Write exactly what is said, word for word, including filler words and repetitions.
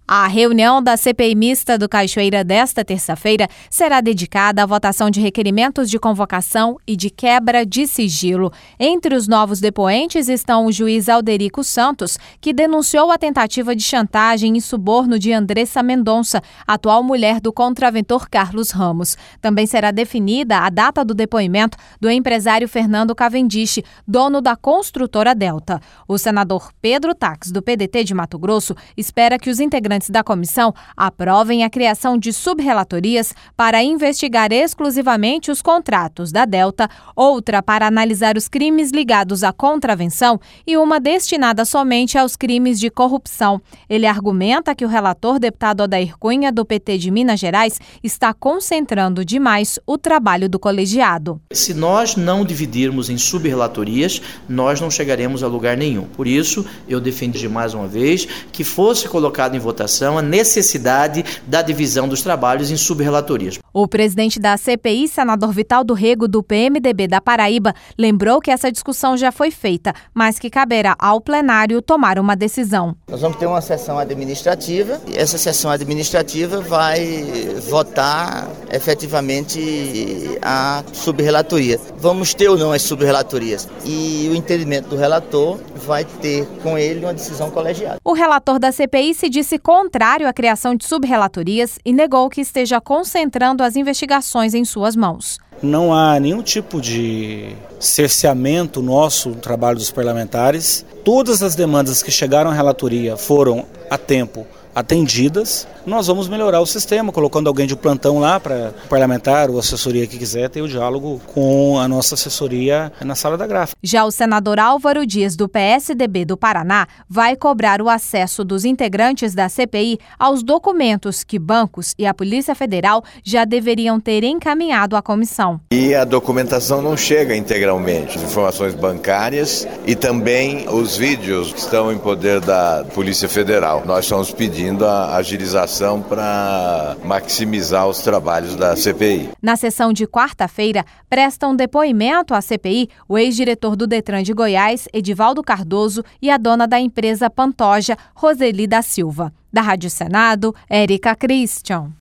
A reunião da C P I mista do Cachoeira desta terça-feira será dedicada à votação de requerimentos de convocação e de quebra de sigilo. Entre os novos depoentes estão o juiz Alderico Santos, que denunciou a tentativa de chantagem e suborno de Andressa Mendonça, atual mulher do contraventor Carlos Ramos. Também será definida a data do depoimento do empresário Fernando Cavendish, dono da construtora Delta. O senador Pedro Taques, do P D T de Mato Grosso, espera que os integrantes da comissão aprovem a criação de subrelatorias para investigar exclusivamente os contratos da Delta, outra para analisar os crimes ligados à contravenção e uma destinada somente aos crimes de corrupção. Ele argumenta que o relator, deputado Odair Cunha, do P T de Minas Gerais, está concentrando demais o trabalho do colegiado. Se nós não dividirmos em subrelatorias, nós não chegaremos a lugar nenhum. Por isso, eu defendi mais uma vez que fosse colocado em votação a necessidade da divisão dos trabalhos em subrelatorias. O presidente da C P I, senador Vital do Rego, do P M D B da Paraíba, lembrou que essa discussão já foi feita, mas que caberá ao plenário tomar uma decisão. Nós vamos ter uma sessão administrativa e essa sessão administrativa vai votar efetivamente a subrelatoria. Vamos ter ou não as subrelatorias e o entendimento do relator vai ter com ele uma decisão colegiada. O relator da C P I se disse contrário à criação de subrelatorias e negou que esteja concentrando as investigações em suas mãos. Não há nenhum tipo de cerceamento nosso no trabalho dos parlamentares. Todas as demandas que chegaram à relatoria foram a tempo atendidas. Nós vamos melhorar o sistema, colocando alguém de plantão lá para o parlamentar ou assessoria que quiser ter o diálogo com a nossa assessoria na sala da gráfica. Já o senador Álvaro Dias, do P S D B do Paraná, vai cobrar o acesso dos integrantes da C P I aos documentos que bancos e a Polícia Federal já deveriam ter encaminhado à comissão. E a documentação não chega integralmente, as informações bancárias e também os vídeos que estão em poder da Polícia Federal. Nós estamos pedindo a agilização para maximizar os trabalhos da C P I. Na sessão de quarta-feira, prestam depoimento à C P I o ex-diretor do Detran de Goiás, Edivaldo Cardoso, e a dona da empresa Pantoja, Roseli da Silva. Da Rádio Senado, Érica Christian.